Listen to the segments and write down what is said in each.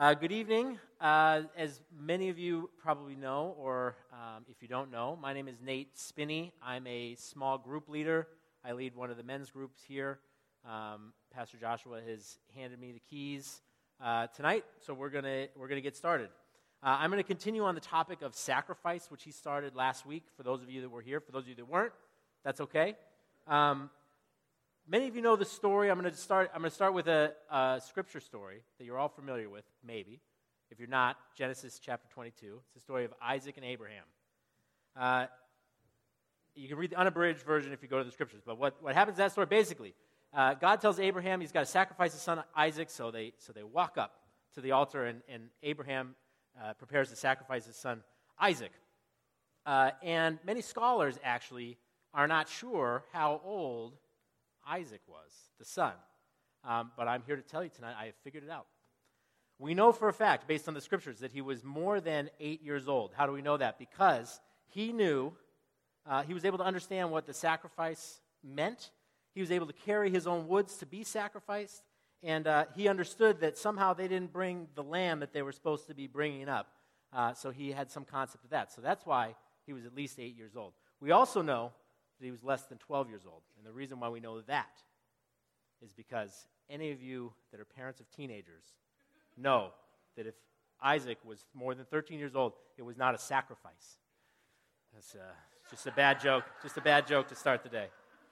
Good evening. As many of you probably know, or if you don't know, my name is Nate Spinney. I'm a small group leader. I lead one of the men's groups here. Pastor Joshua has handed me the keys tonight, so we're gonna get started. I'm going to continue on the topic of sacrifice, which he started last week. For those of you that were here, for those of you that weren't, that's okay. Many of you know the story. I'm going to start with a scripture story that you're all familiar with, maybe. If you're not, Genesis chapter 22. It's the story of Isaac and Abraham. You can read the unabridged version if you go to the scriptures. But what happens in that story, basically, God tells Abraham he's got to sacrifice his son Isaac, so they walk up to the altar, and Abraham prepares to sacrifice his son Isaac. And many scholars actually are not sure how old Isaac was, the son. But I'm here to tell you tonight, I have figured it out. We know for a fact, based on the scriptures, that he was more than 8 years old. How do we know that? Because he knew, he was able to understand what the sacrifice meant. He was able to carry his own woods to be sacrificed. And he understood that somehow they didn't bring the lamb that they were supposed to be bringing up. So he had some concept of that. So that's why he was at least 8 years old. We also know that he was less than 12 years old. And the reason why we know that is because any of you that are parents of teenagers know that if Isaac was more than 13 years old, it was not a sacrifice. That's just a bad joke. Just a bad joke to start the day.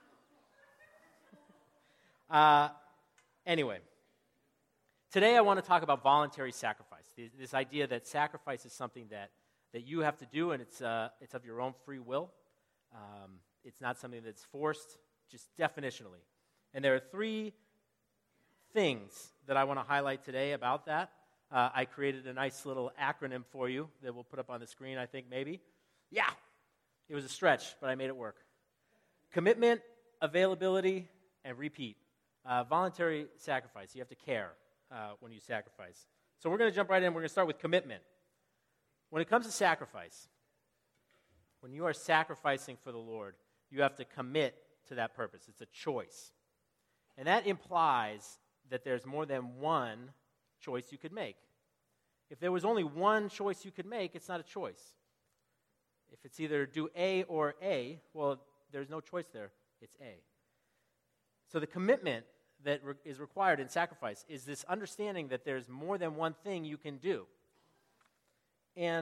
Anyway, today I want to talk about voluntary sacrifice. This idea that sacrifice is something that you have to do, and it's of your own free will. It's not something that's forced, just definitionally. And there are three things that I want to highlight today about that. I created a nice little acronym for you that we'll put up on the screen, I think, maybe. Yeah, it was a stretch, but I made it work. Commitment, availability, and repeat. Voluntary sacrifice. You have to care when you sacrifice. So we're going to jump right in. We're going to start with commitment. When it comes to sacrifice, when you are sacrificing for the Lord, you have to commit to that purpose. It's a choice. And that implies that there's more than one choice you could make. If there was only one choice you could make, it's not a choice. If it's either do A or A, well, there's no choice there. It's A. So the commitment that is required in sacrifice is this understanding that there's more than one thing you can do. And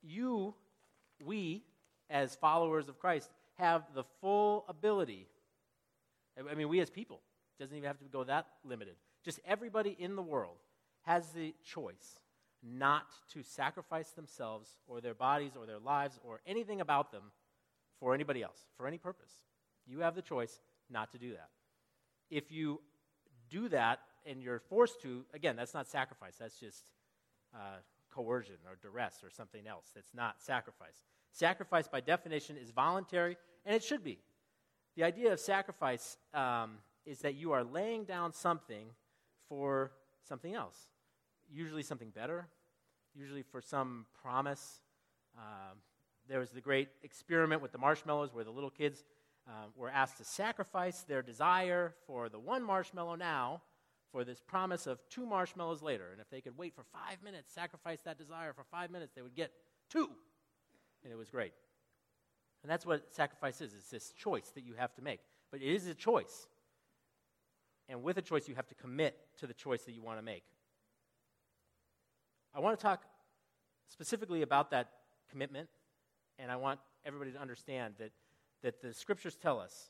we, as followers of Christ, have the full ability. I mean, we as people, it doesn't even have to go that limited. Just everybody in the world has the choice not to sacrifice themselves or their bodies or their lives or anything about them for anybody else, for any purpose. You have the choice not to do that. If you do that and you're forced to, again, that's not sacrifice. That's just coercion or duress or something else. That's not sacrifice. Sacrifice, by definition, is voluntary, and it should be. The idea of sacrifice is that you are laying down something for something else, usually something better, usually for some promise. There was the great experiment with the marshmallows where the little kids were asked to sacrifice their desire for the one marshmallow now for this promise of 2 marshmallows later. And if they could wait for 5 minutes, sacrifice that desire for 5 minutes, they would get 2. And it was great. And that's what sacrifice is. It's this choice that you have to make. But it is a choice. And with a choice, you have to commit to the choice that you want to make. I want to talk specifically about that commitment, and I want everybody to understand that the scriptures tell us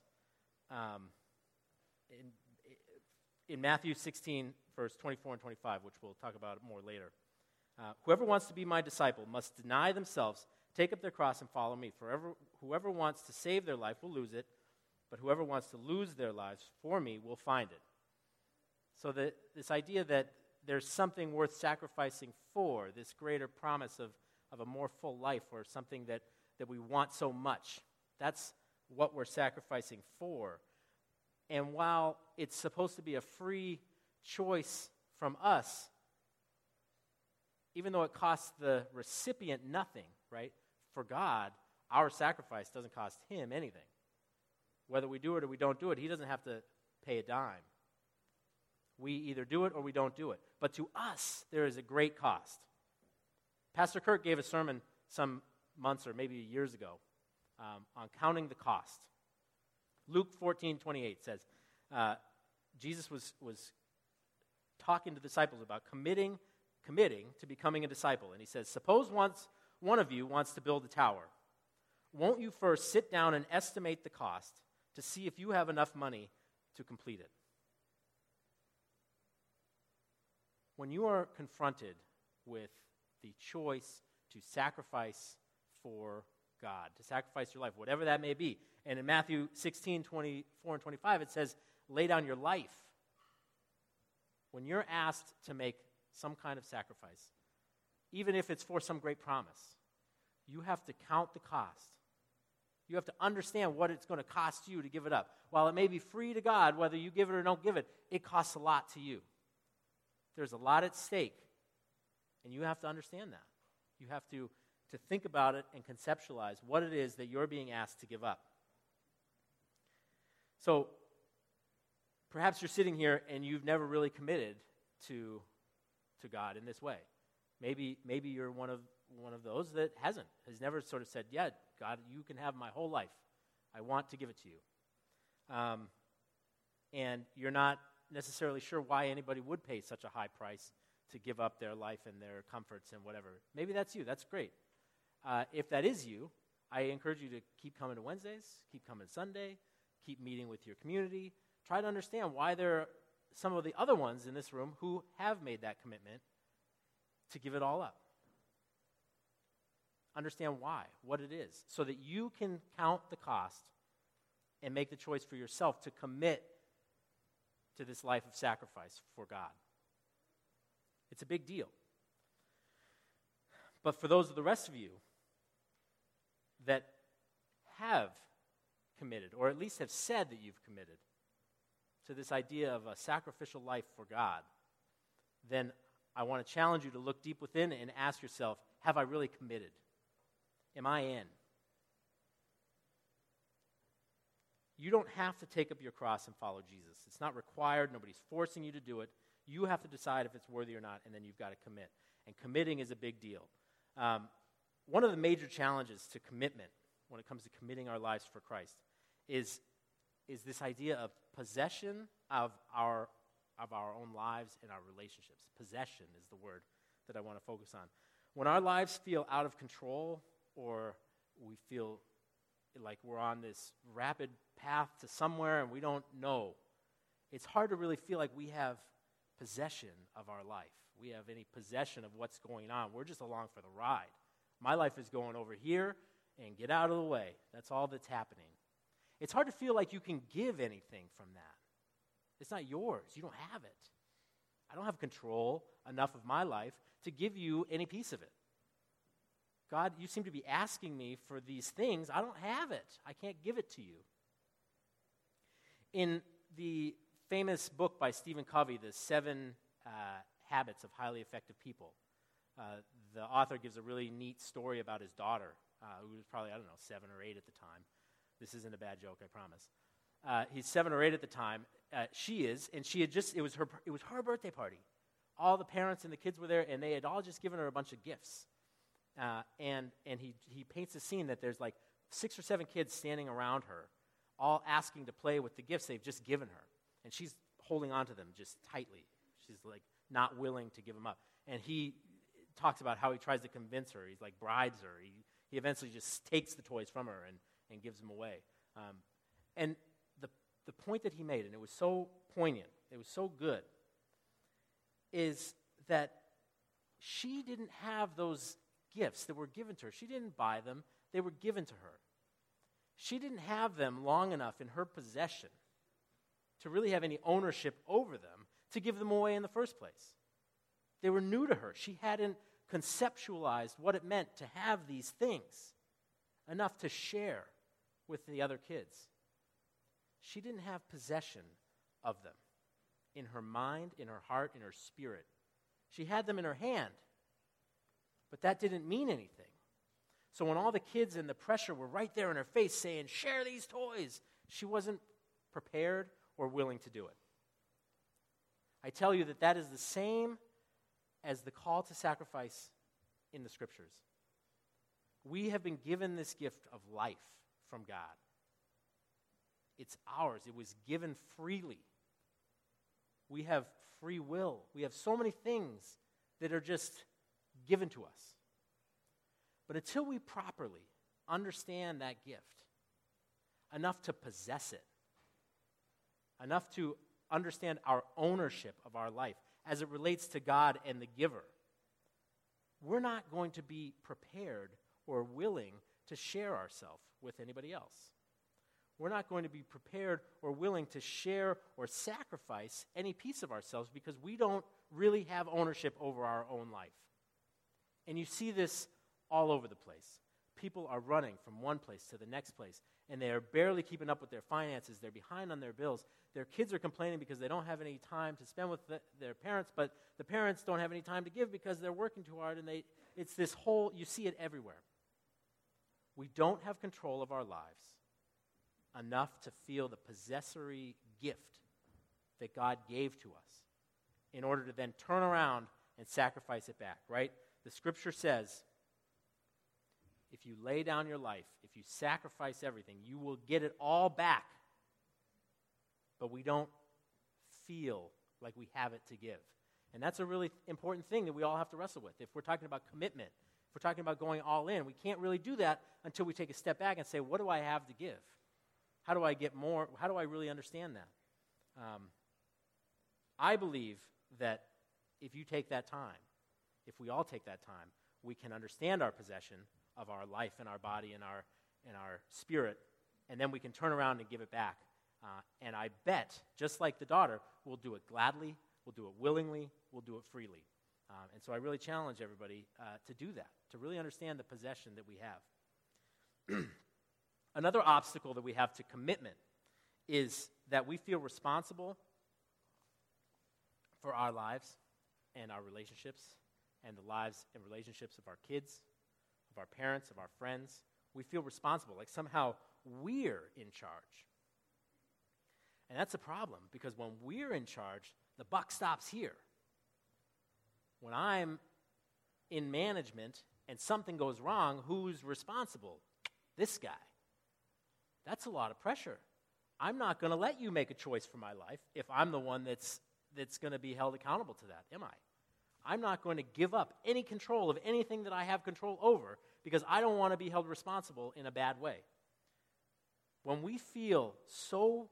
in Matthew 16, verse 24 and 25, which we'll talk about more later. Whoever wants to be my disciple must deny themselves, take up their cross, and follow me. For whoever wants to save their life will lose it, but whoever wants to lose their lives for me will find it. So this idea that there's something worth sacrificing for, this greater promise of a more full life or something that we want so much, that's what we're sacrificing for. And while it's supposed to be a free choice from us, even though it costs the recipient nothing, right? For God, our sacrifice doesn't cost him anything. Whether we do it or we don't do it, he doesn't have to pay a dime. We either do it or we don't do it. But to us, there is a great cost. Pastor Kirk gave a sermon some months or maybe years ago on counting the cost. Luke 14:28 says, Jesus was talking to disciples about committing to becoming a disciple. And he says, suppose once one of you wants to build a tower. Won't you first sit down and estimate the cost to see if you have enough money to complete it? When you are confronted with the choice to sacrifice for God, to sacrifice your life, whatever that may be. And in Matthew 16:24 and 25, it says, lay down your life. When you're asked to make some kind of sacrifice, even if it's for some great promise, you have to count the cost. You have to understand what it's going to cost you to give it up. While it may be free to God, whether you give it or don't give it, it costs a lot to you. There's a lot at stake, and you have to understand that. You have to think about it and conceptualize what it is that you're being asked to give up. So, perhaps you're sitting here and you've never really committed to God in this way. Maybe you're one of those that has never sort of said, yeah, God, you can have my whole life. I want to give it to you. And you're not necessarily sure why anybody would pay such a high price to give up their life and their comforts and whatever. Maybe that's you. That's great. If that is you, I encourage you to keep coming to Wednesdays, keep coming Sunday, keep meeting with your community. Try to understand why there are some of the other ones in this room who have made that commitment to give it all up. Understand why, what it is, so that you can count the cost and make the choice for yourself to commit to this life of sacrifice for God. It's a big deal. But for those of the rest of you that have committed, or at least have said that you've committed to this idea of a sacrificial life for God, then I want to challenge you to look deep within and ask yourself, have I really committed? Am I in? You don't have to take up your cross and follow Jesus. It's not required. Nobody's forcing you to do it. You have to decide if it's worthy or not, and then you've got to commit. And committing is a big deal. One of the major challenges to commitment when it comes to committing our lives for Christ is this idea of possession of our own lives and our relationships. Possession is the word that I want to focus on. When our lives feel out of control, or we feel like we're on this rapid path to somewhere and we don't know, it's hard to really feel like we have possession of our life. We have any possession of what's going on. We're just along for the ride. My life is going over here, and get out of the way. That's all that's happening. It's hard to feel like you can give anything from that. It's not yours. You don't have it. I don't have control enough of my life to give you any piece of it. God, you seem to be asking me for these things. I don't have it. I can't give it to you. In the famous book by Stephen Covey, The 7 Habits of Highly Effective People, the author gives a really neat story about his daughter, who was probably, 7 or 8 at the time. This isn't a bad joke, I promise. He's 7 or 8 at the time. She is, and she had it was her birthday party. All the parents and the kids were there, and they had all just given her a bunch of gifts. And he paints a scene that there's like 6 or 7 kids standing around her, all asking to play with the gifts they've just given her. And she's holding on to them just tightly. She's like not willing to give them up. And he talks about how he tries to convince her. He's like brides her. He eventually just takes the toys from her and gives them away. And the point that he made, and it was so poignant, it was so good, is that she didn't have those gifts that were given to her. She didn't buy them. They were given to her. She didn't have them long enough in her possession to really have any ownership over them to give them away in the first place. They were new to her. She hadn't conceptualized what it meant to have these things enough to share with the other kids. She didn't have possession of them in her mind, in her heart, in her spirit. She had them in her hand, but that didn't mean anything. So when all the kids and the pressure were right there in her face saying, share these toys, she wasn't prepared or willing to do it. I tell you that that is the same as the call to sacrifice in the Scriptures. We have been given this gift of life from God. It's ours. It was given freely. We have free will. We have so many things that are just given to us. But until we properly understand that gift, enough to possess it, enough to understand our ownership of our life as it relates to God and the giver, we're not going to be prepared or willing to share ourselves with anybody else. We're not going to be prepared or willing to share or sacrifice any piece of ourselves because we don't really have ownership over our own life. And you see this all over the place. People are running from one place to the next place, and they are barely keeping up with their finances. They're behind on their bills. Their kids are complaining because they don't have any time to spend with their parents, but the parents don't have any time to give because they're working too hard, and it's this whole, you see it everywhere. We don't have control of our lives enough to feel the possessory gift that God gave to us in order to then turn around and sacrifice it back, right? The Scripture says, if you lay down your life, if you sacrifice everything, you will get it all back. But we don't feel like we have it to give. And that's a really important thing that we all have to wrestle with. If we're talking about commitment, if we're talking about going all in, we can't really do that until we take a step back and say, what do I have to give? How do I get more? How do I really understand that? I believe that if you take that time, if we all take that time, we can understand our possession of our life and our body and our spirit, and then we can turn around and give it back. And I bet, just like the daughter, we'll do it gladly, we'll do it willingly, we'll do it freely. And so I really challenge everybody to do that, to really understand the possession that we have. Another obstacle that we have to commitment is that we feel responsible for our lives and our relationships and the lives and relationships of our kids, of our parents, of our friends. We feel responsible, like somehow we're in charge. And that's a problem, because when we're in charge, the buck stops here. When I'm in management and something goes wrong, who's responsible? This guy. That's a lot of pressure. I'm not going to let you make a choice for my life if I'm the one that's going to be held accountable to that, am I? I'm not going to give up any control of anything that I have control over because I don't want to be held responsible in a bad way. When we feel so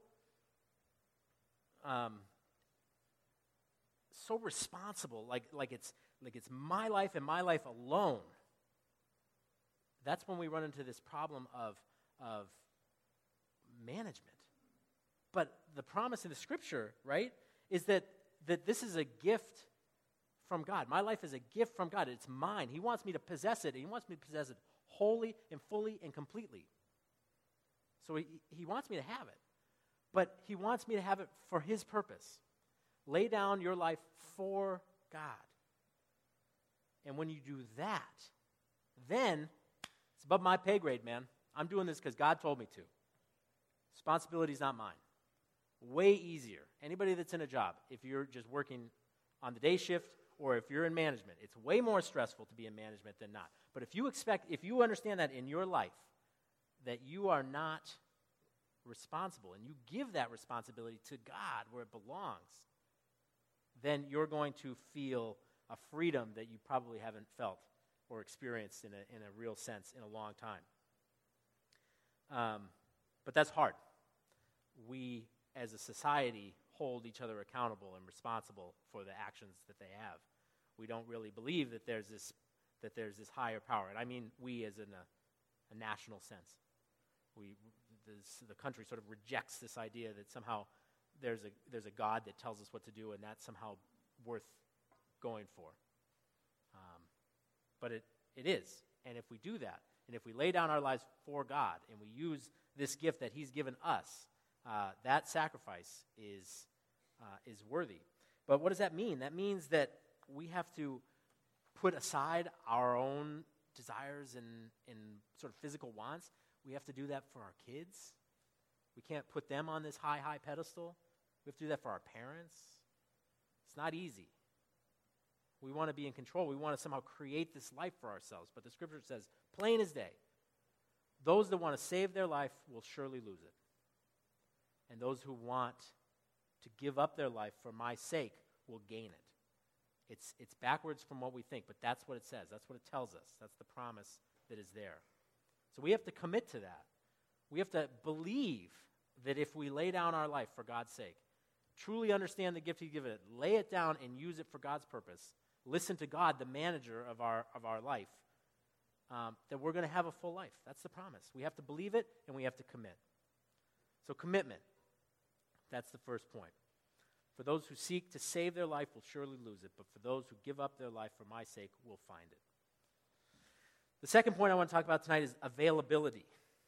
responsible, like it's my life and my life alone, that's when we run into this problem of management. But the promise in the Scripture, right, is that this is a gift from God. My life is a gift from God. It's mine. He wants me to possess it. He wants me to possess it wholly and fully and completely. So he wants me to have it. But he wants me to have it for his purpose. Lay down your life for God. And when you do that, then it's above my pay grade, man. I'm doing this because God told me to. Responsibility is not mine. Way easier. Anybody that's in a job, if you're just working on the day shift or if you're in management, it's way more stressful to be in management than not. But if you understand that in your life, that you are not responsible and you give that responsibility to God where it belongs, then you're going to feel a freedom that you probably haven't felt or experienced in a real sense in a long time. But that's hard. We, as a society, hold each other accountable and responsible for the actions that they have. We don't really believe that there's this higher power, and I mean we as in a national sense. The country sort of rejects this idea that somehow there's a God that tells us what to do, and that's somehow worth going for. But it is, and if we do that, and if we lay down our lives for God, and we use this gift that He's given us, that sacrifice is worthy. But what does that mean? That means that we have to put aside our own desires and sort of physical wants. We have to do that for our kids. We can't put them on this high pedestal. We have to do that for our parents. It's not easy. We want to be in control. We want to somehow create this life for ourselves. But the Scripture says, plain as day, those that want to save their life will surely lose it. And those who want to give up their life for my sake will gain it. It's backwards from what we think, but that's what it says. That's what it tells us. That's the promise that is there. So we have to commit to that. We have to believe that if we lay down our life for God's sake, truly understand the gift He's given it, lay it down and use it for God's purpose, listen to God, the manager of our life, that we're going to have a full life. That's the promise. We have to believe it, and we have to commit. So commitment, that's the first point. For those who seek to save their life will surely lose it, but for those who give up their life for my sake will find it. The second point I want to talk about tonight is availability.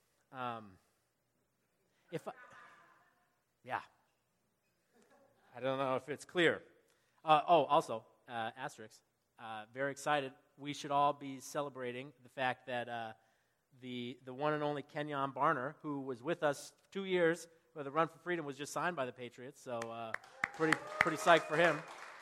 I don't know if it's clear. Also, asterisk, very excited. We should all be celebrating the fact that the one and only Kenyon Barner, who was with us 2 years for the Run for Freedom, was just signed by the Patriots. So pretty psyched for him.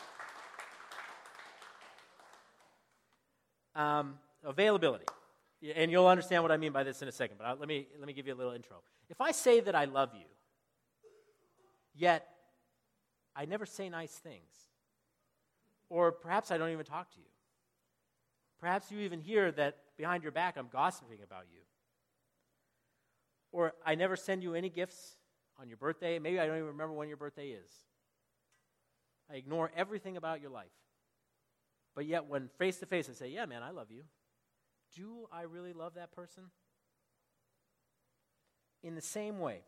Availability. And you'll understand what I mean by this in a second, but let me give you a little intro. If I say that I love you, yet I never say nice things, or perhaps I don't even talk to you, perhaps you even hear that behind your back I'm gossiping about you, or I never send you any gifts on your birthday, maybe I don't even remember when your birthday is. I ignore everything about your life. But yet when face to face I say, yeah, man, I love you. Do I really love that person? In the same way,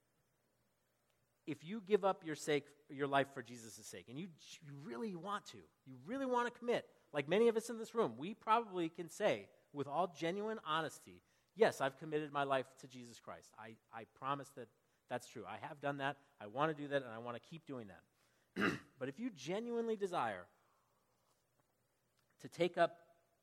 if you give up your life for Jesus' sake, and you really want to commit, like many of us in this room, we probably can say with all genuine honesty, yes, I've committed my life to Jesus Christ. I promise that that's true. I have done that. I want to do that, and I want to keep doing that. But if you genuinely desire to take up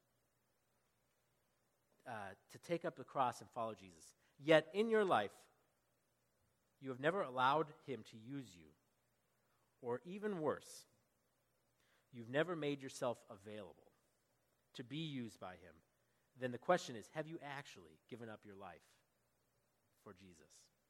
the cross and follow Jesus, yet in your life you have never allowed Him to use you, or even worse, you've never made yourself available to be used by Him, then the question is, have you actually given up your life for Jesus?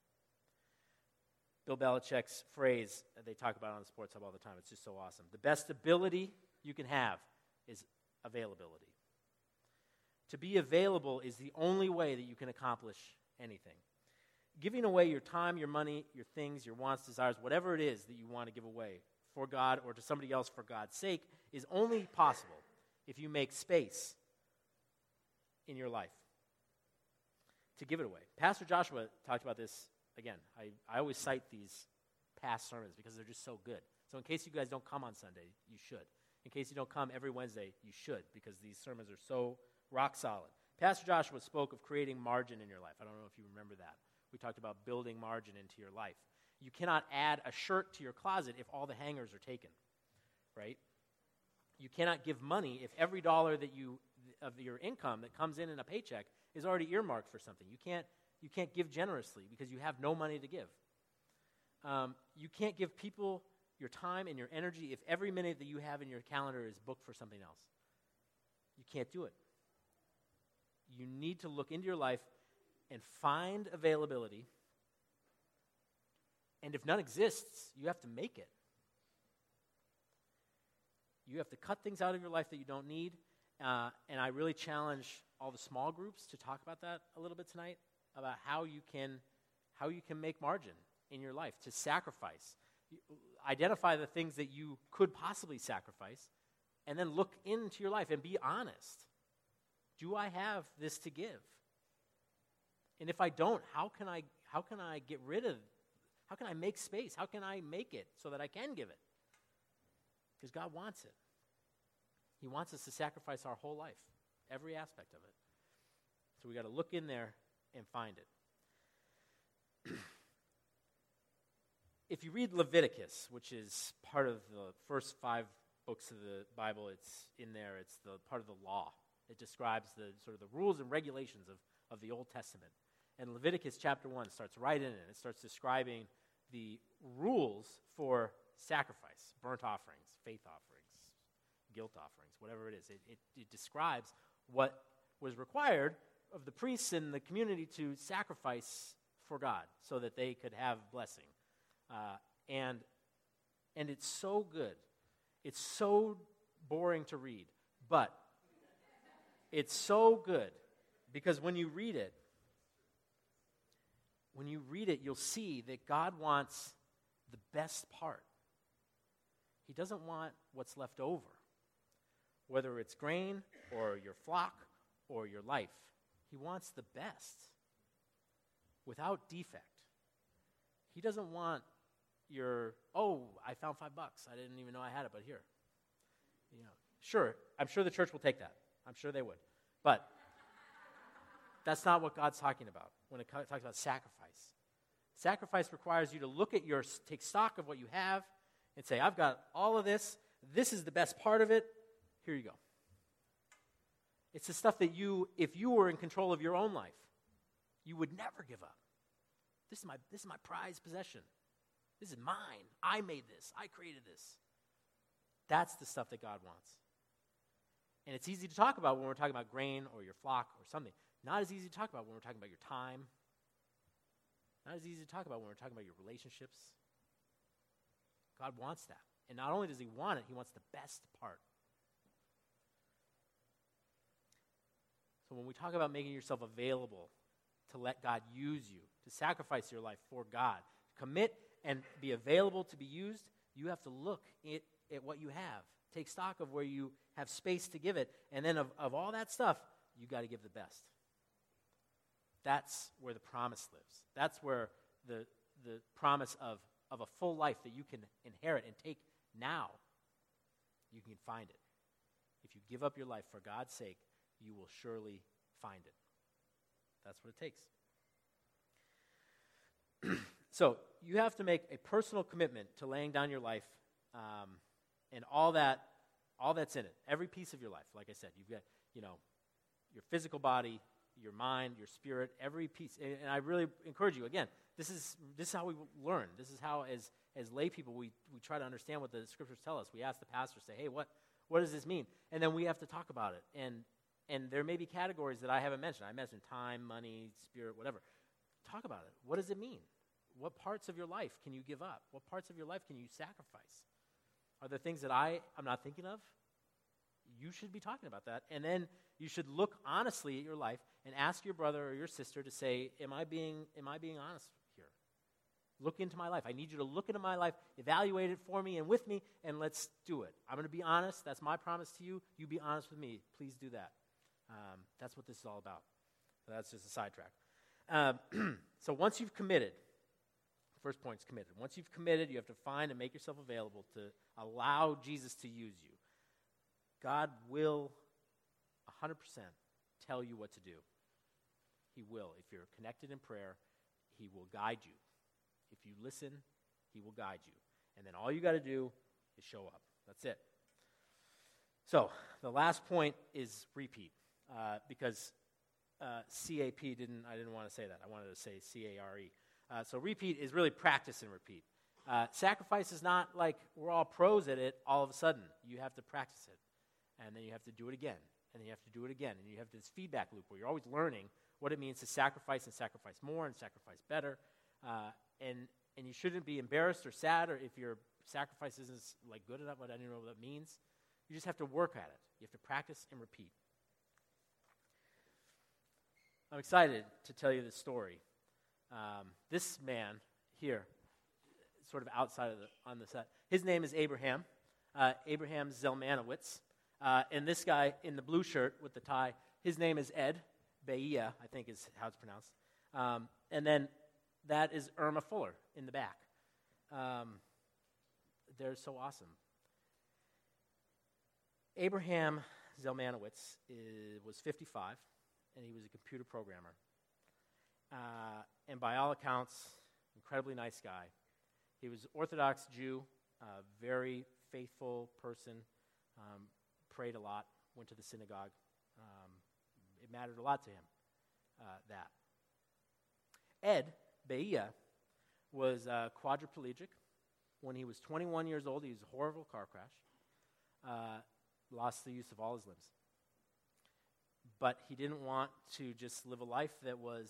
Bill Belichick's phrase, they talk about it on the Sports Hub all the time, it's just so awesome. The best ability you can have is availability. To be available is the only way that you can accomplish anything. Giving away your time, your money, your things, your wants, desires, whatever it is that you want to give away for God or to somebody else for God's sake is only possible if you make space in your life to give it away. Pastor Joshua talked about this, again, I always cite these past sermons because they're just so good. So in case you guys don't come on Sunday, you should. In case you don't come every Wednesday, you should, because these sermons are so rock solid. Pastor Joshua spoke of creating margin in your life. I don't know if you remember that. We talked about building margin into your life. You cannot add a shirt to your closet if all the hangers are taken, right? You cannot give money if every dollar of your income that comes in a paycheck is already earmarked for something. You can't give generously because you have no money to give. You can't give people your time and your energy if every minute that you have in your calendar is booked for something else. You can't do it. You need to look into your life and find availability. And if none exists, you have to make it. You have to cut things out of your life that you don't need. And I really challenge all the small groups to talk about that a little bit tonight, about how you can make margin in your life, to sacrifice. Identify the things that you could possibly sacrifice, and then look into your life and be honest. Do I have this to give? And if I don't, how can I make space? How can I make it so that I can give it? Because God wants it. He wants us to sacrifice our whole life, every aspect of it. So we got to look in there and find it. If you read Leviticus, which is part of the first 5 books of the Bible, it's in there. It's the part of the law. It describes the sort of the rules and regulations of the Old Testament. And Leviticus chapter 1 starts right in it. It starts describing the rules for sacrifice, burnt offerings, faith offerings, guilt offerings, whatever it is. It describes what was required of the priests in the community to sacrifice for God so that they could have blessing. And it's so good. It's so boring to read, but it's so good because when you read it, you'll see that God wants the best part. He doesn't want what's left over, whether it's grain or your flock or your life. He wants the best without defect. He doesn't want I found $5. I didn't even know I had it, but here. Sure, I'm sure the church will take that. I'm sure they would. But that's not what God's talking about when it talks about sacrifice. Sacrifice requires you to take stock of what you have and say, I've got all of this. This is the best part of it. Here you go. It's the stuff that if you were in control of your own life, you would never give up. This is my prized possession. This is mine. I made this. I created this. That's the stuff that God wants. And it's easy to talk about when we're talking about grain or your flock or something. Not as easy to talk about when we're talking about your time. Not as easy to talk about when we're talking about your relationships. God wants that. And not only does he want it, he wants the best part. So when we talk about making yourself available to let God use you, to sacrifice your life for God, commit and be available to be used, you have to look at what you have. Take stock of where you have space to give it. And then of all that stuff, you got to give the best. That's where the promise lives. That's where the promise of a full life that you can inherit and take now, you can find it. If you give up your life for God's sake, you will surely find it. That's what it takes. So you have to make a personal commitment to laying down your life and all that's in it. Every piece of your life, like I said, you've got, your physical body, your mind, your spirit, every piece. And I really encourage you, again, this is how we learn. This is how, as lay people, we try to understand what the scriptures tell us. We ask the pastor, say, hey, what does this mean? And then we have to talk about it. And there may be categories that I haven't mentioned. I mentioned time, money, spirit, whatever. Talk about it. What does it mean? What parts of your life can you give up? What parts of your life can you sacrifice? Are there things that I'm not thinking of? You should be talking about that. And then you should look honestly at your life and ask your brother or your sister to say, am I being honest here? Look into my life. I need you to look into my life, evaluate it for me and with me, and let's do it. I'm going to be honest. That's my promise to you. You be honest with me. Please do that. That's what this is all about. That's just a sidetrack. So once you've committed, first point is committed. Once you've committed, you have to find and make yourself available to allow Jesus to use you. God will 100% tell you what to do. He will. If you're connected in prayer, he will guide you. If you listen, he will guide you. And then all you got to do is show up. That's it. So the last point is repeat, because CAP I didn't want to say that. I wanted to say CARE. So repeat is really practice and repeat. Sacrifice is not like we're all pros at it all of a sudden. You have to practice it. And then you have to do it again. And then you have to do it again. And you have this feedback loop where you're always learning what it means to sacrifice and sacrifice more and sacrifice better. And you shouldn't be embarrassed or sad or if your sacrifice isn't like good enough, but I don't know what that means. You just have to work at it. You have to practice and repeat. I'm excited to tell you this story. This man here, sort of outside on the set, his name is Abraham Zelmanowicz. And this guy in the blue shirt with the tie, his name is Ed Bahia, I think is how it's pronounced. And then that is Irma Fuller in the back. They're so awesome. Abraham Zelmanowicz was 55, and he was a computer programmer. And by all accounts, incredibly nice guy. He was Orthodox Jew, very faithful person, prayed a lot, went to the synagogue. It mattered a lot to him, that. Ed Bahia was quadriplegic, when he was 21 years old, he was a horrible car crash, lost the use of all his limbs. But he didn't want to just live a life that was,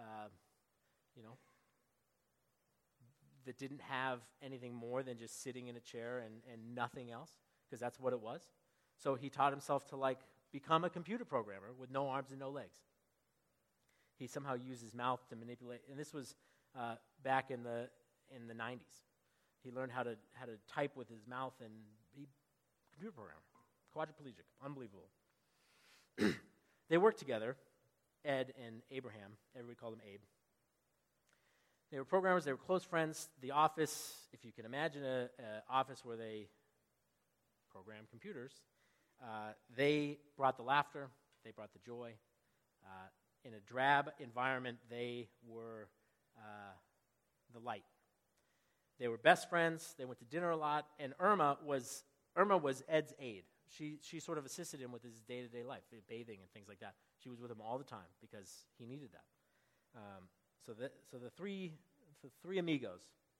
that didn't have anything more than just sitting in a chair and nothing else, because that's what it was. So he taught himself to become a computer programmer with no arms and no legs. He somehow used his mouth to manipulate, and this was back in the 90s. He learned how to type with his mouth and be a computer programmer, quadriplegic, unbelievable. They worked together, Ed and Abraham. Everybody called him Abe. They were programmers. They were close friends. The office, if you can imagine an office where they program computers, they brought the laughter. They brought the joy. In a drab environment, they were the light. They were best friends. They went to dinner a lot. And Irma was Ed's aide. She sort of assisted him with his day-to-day life, bathing and things like that. She was with him all the time because he needed that. So the three amigos.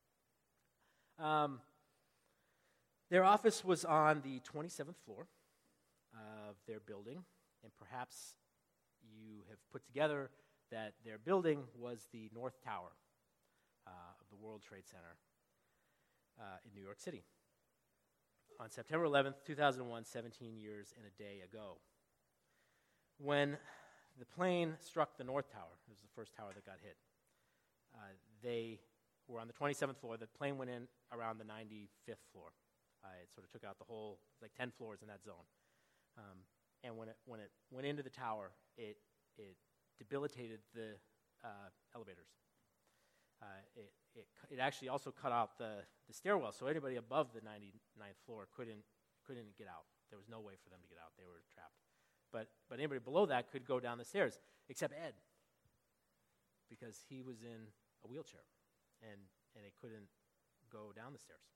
Their office was on the 27th floor of their building, and perhaps you have put together that their building was the North Tower of the World Trade Center in New York City. On September 11th, 2001, 17 years and a day ago. When the plane struck the North Tower, it was the first tower that got hit, they were on the 27th floor. The plane went in around the 95th floor. It sort of took out the whole, 10 floors in that zone. And when it went into the tower, it debilitated the elevators. It actually also cut out the stairwell, so anybody above the 99th floor couldn't get out. There was no way for them to get out. They were trapped. But anybody below that could go down the stairs, except Ed, because he was in a wheelchair, and he couldn't go down the stairs.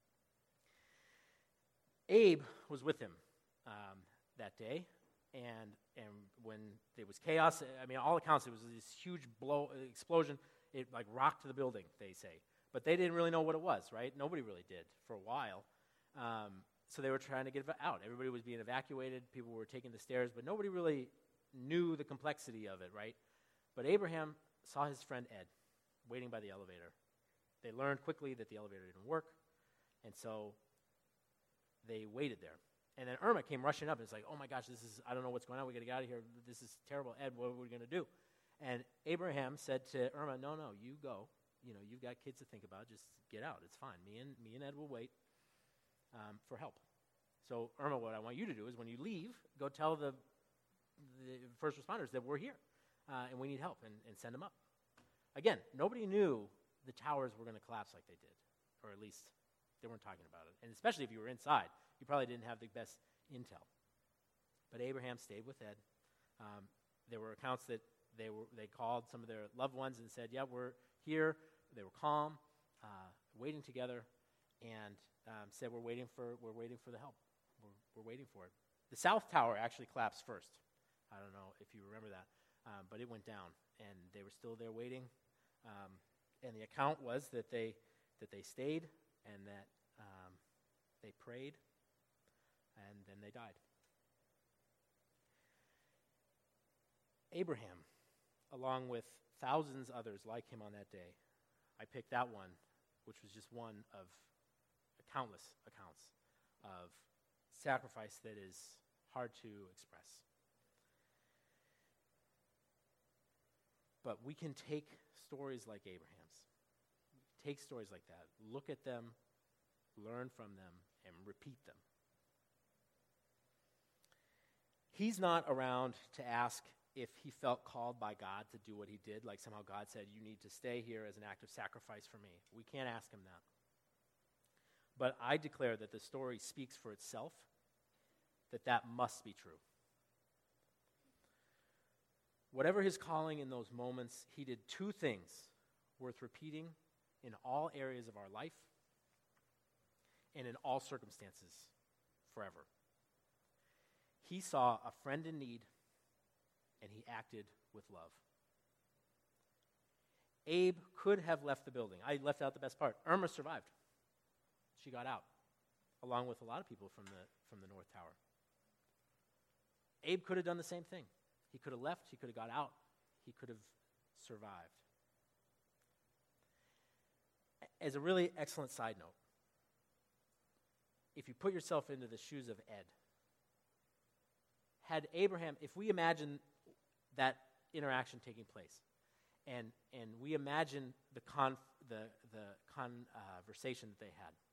Abe was with him that day, and when there was chaos, all accounts, it was this huge explosion. It rocked the building, they say. But they didn't really know what it was, right? Nobody really did for a while. So they were trying to get it out. Everybody was being evacuated. People were taking the stairs, but nobody really knew the complexity of it, right? But Abraham saw his friend Ed waiting by the elevator. They learned quickly that the elevator didn't work, and so they waited there. And then Irma came rushing up and was like, oh my gosh, I don't know what's going on. We got to get out of here. This is terrible. Ed, what are we going to do? And Abraham said to Irma, no, you go. You've got kids to think about. Just get out. It's fine. Me and Ed will wait for help. So, Irma, what I want you to do is when you leave, go tell the first responders that we're here and we need help and send them up. Again, nobody knew the towers were going to collapse like they did, or at least they weren't talking about it. And especially if you were inside, you probably didn't have the best intel. But Abraham stayed with Ed. There were accounts that they called some of their loved ones and said, yeah, we're here. They were calm, waiting together, and said, we're waiting for the help. We're waiting for it. The South Tower actually collapsed first. I don't know if you remember that, but it went down, and they were still there waiting. And the account was that they stayed and that they prayed, and then they died. Abraham, along with thousands others like him on that day, I picked that one, which was just one of countless accounts of sacrifice that is hard to express. But we can take stories like Abraham's, take stories like that, look at them, learn from them, and repeat them. He's not around to ask if he felt called by God to do what he did, like somehow God said, you need to stay here as an act of sacrifice for me. We can't ask him that. But I declare that the story speaks for itself, that must be true. Whatever his calling in those moments, he did two things worth repeating in all areas of our life and in all circumstances forever. He saw a friend in need, and he acted with love. Abe could have left the building. I left out the best part. Irma survived. she got out, along with a lot of people from the North Tower. Abe could have done the same thing. He could have left. He could have got out. He could have survived. As a really excellent side note, if you put yourself into the shoes of Ed, had Abraham, if we imagine that interaction taking place, and we imagine the conversation that they had,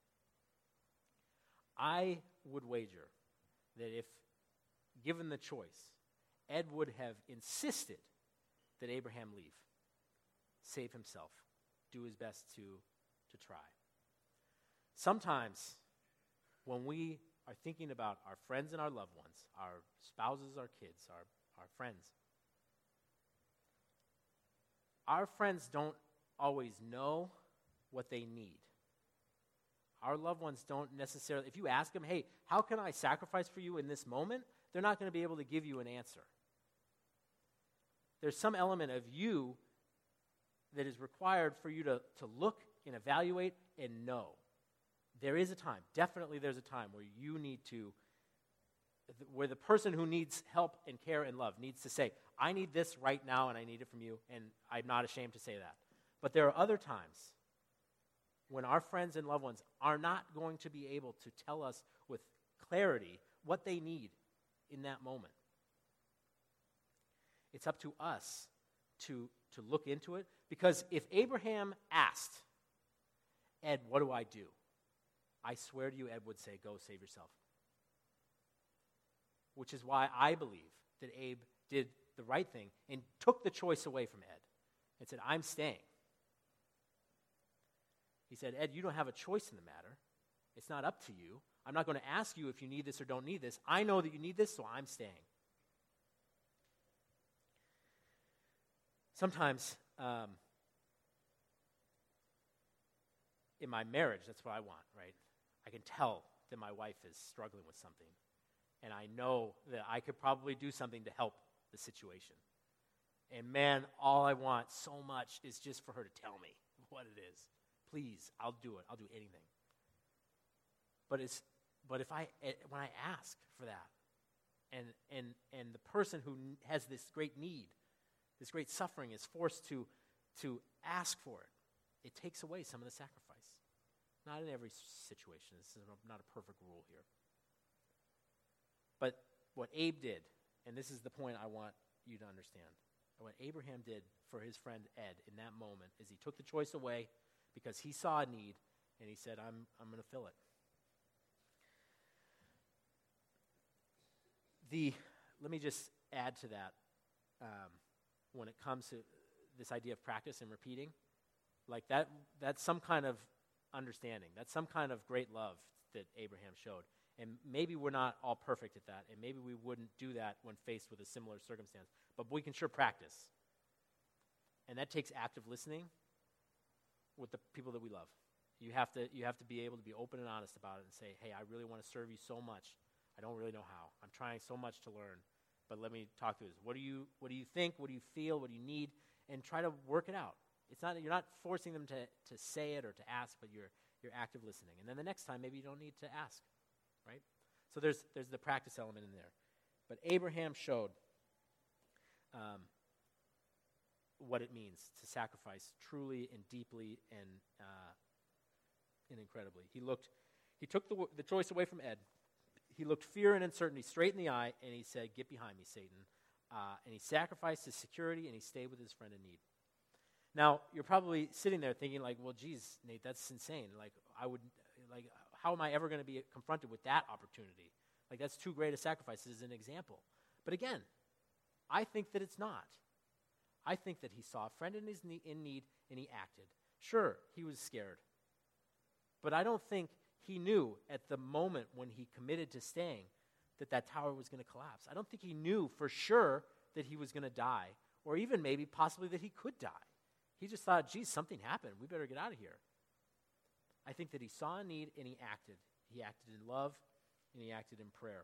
I would wager that if given the choice, Ed would have insisted that Abraham leave, save himself, do his best to try. Sometimes when we are thinking about our friends and our loved ones, our spouses, our kids, our friends don't always know what they need. Our loved ones don't necessarily, if you ask them, hey, how can I sacrifice for you in this moment? They're not going to be able to give you an answer. There's some element of you that is required for you to look and evaluate and know. There is a time, definitely there's a time where you need to, where the person who needs help and care and love needs to say, I need this right now and I need it from you, and I'm not ashamed to say that. But there are other times when our friends and loved ones are not going to be able to tell us with clarity what they need in that moment. It's up to us to look into it, because if Abraham asked, Ed, what do I do? I swear to you, Ed would say, go save yourself. Which is why I believe that Abe did the right thing and took the choice away from Ed and said, I'm staying. He said, Ed, you don't have a choice in the matter. It's not up to you. I'm not going to ask you if you need this or don't need this. I know that you need this, so I'm staying. Sometimes in my marriage, that's what I want, right? I can tell that my wife is struggling with something, and I know that I could probably do something to help the situation. And man, all I want so much is just for her to tell me what it is. Please, I'll do it. I'll do anything. But when I ask for that, and the person who has this great need, this great suffering, is forced to ask for it, it takes away some of the sacrifice. Not in every situation. This is not a perfect rule here. But what Abe did, and this is the point I want you to understand, what Abraham did for his friend Ed in that moment is he took the choice away because he saw a need, and he said, I'm going to fill it. Let me just add to that, when it comes to this idea of practice and repeating, like that's some kind of understanding. That's some kind of great love that Abraham showed. And maybe we're not all perfect at that, and maybe we wouldn't do that when faced with a similar circumstance, but we can sure practice. And that takes active listening with the people that we love. You have to be able to be open and honest about it and say, hey, I really want to serve you so much. I don't really know how. I'm trying so much to learn, but let me talk through this. What do you think? What do you feel? What do you need? And try to work it out. You're not forcing them to say it or to ask, but you're active listening. And then the next time, maybe you don't need to ask, right? So there's the practice element in there. But Abraham showed what it means to sacrifice truly and deeply and incredibly. He took the choice away from Ed. He looked fear and uncertainty straight in the eye, and he said, get behind me, Satan. And he sacrificed his security, and he stayed with his friend in need. Now, you're probably sitting there thinking, like, well, geez, Nate, that's insane. How am I ever going to be confronted with that opportunity? Like, that's too great a sacrifice as an example. But again, I think that it's not. I think that he saw a friend in need, and he acted. Sure, he was scared. But I don't think he knew at the moment when he committed to staying that tower was going to collapse. I don't think he knew for sure that he was going to die, or even maybe possibly that he could die. He just thought, geez, something happened. We better get out of here. I think that he saw a need and he acted. He acted in love and he acted in prayer.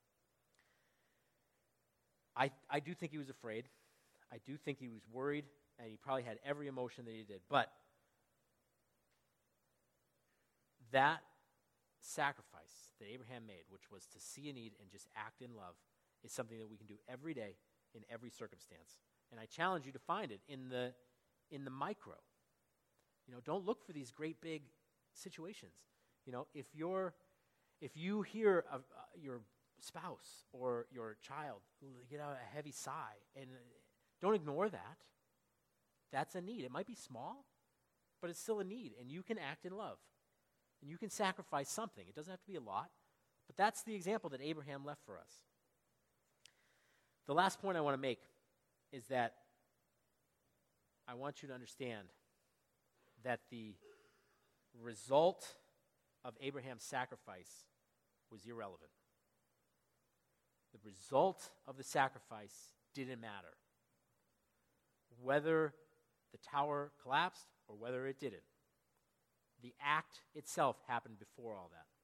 I do think he was afraid. I do think he was worried, and he probably had every emotion that he did. But that sacrifice that Abraham made, which was to see a need and just act in love, is something that we can do every day in every circumstance. And I challenge you to find it in the micro. Don't look for these great big situations. If you hear of your spouse or your child get out a heavy sigh, and don't ignore that. That's a need. It might be small, but it's still a need, and you can act in love. And you can sacrifice something. It doesn't have to be a lot, but that's the example that Abraham left for us. The last point I want to make is that I want you to understand that the result of Abraham's sacrifice was irrelevant. The result of the sacrifice didn't matter. Whether the tower collapsed or whether it didn't. The act itself happened before all that.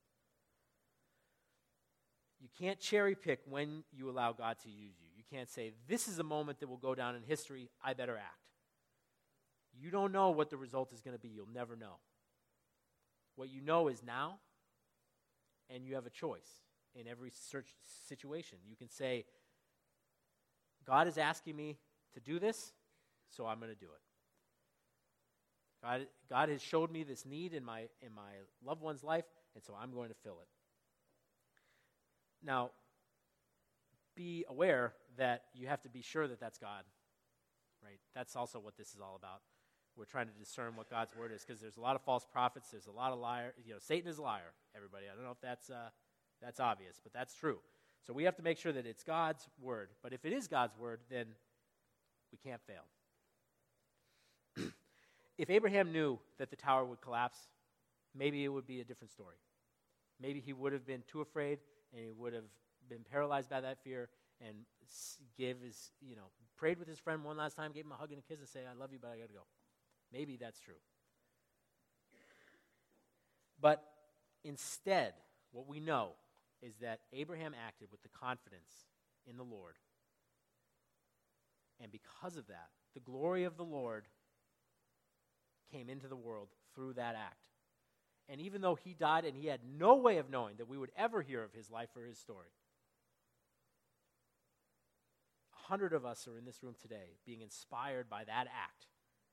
You can't cherry pick when you allow God to use you. You can't say, this is a moment that will go down in history, I better act. You don't know what the result is going to be. You'll never know. What you know is now, and you have a choice in every situation. You can say, God is asking me to do this, so I'm going to do it. God has showed me this need in my loved one's life, and so I'm going to fill it. Now, be aware that you have to be sure that that's God, right? That's also what this is all about. We're trying to discern what God's word is, because there's a lot of false prophets. There's a lot of liars. Satan is a liar, everybody. I don't know if that's obvious, but that's true. So we have to make sure that it's God's word. But if it is God's word, then we can't fail. If Abraham knew that the tower would collapse, maybe it would be a different story. Maybe he would have been too afraid, and he would have been paralyzed by that fear, and prayed with his friend one last time, gave him a hug and a kiss, and say, I love you, but I got to go. Maybe that's true. But instead, what we know is that Abraham acted with the confidence in the Lord. And because of that, the glory of the Lord came into the world through that act. And even though he died and he had no way of knowing that we would ever hear of his life or his story, 100 of us are in this room today being inspired by that act.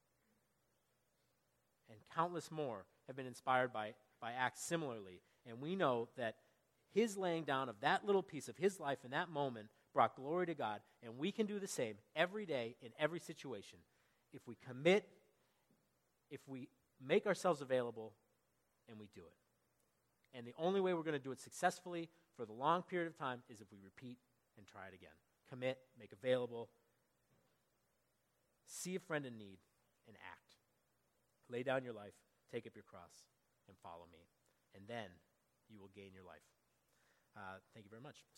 And countless more have been inspired by acts similarly. And we know that his laying down of that little piece of his life in that moment brought glory to God. And we can do the same every day in every situation. If we commit, if we make ourselves available, and we do it. And the only way we're going to do it successfully for the long period of time is if we repeat and try it again. Commit, make available, see a friend in need, and act. Lay down your life, take up your cross, and follow me. And then you will gain your life. Thank you very much.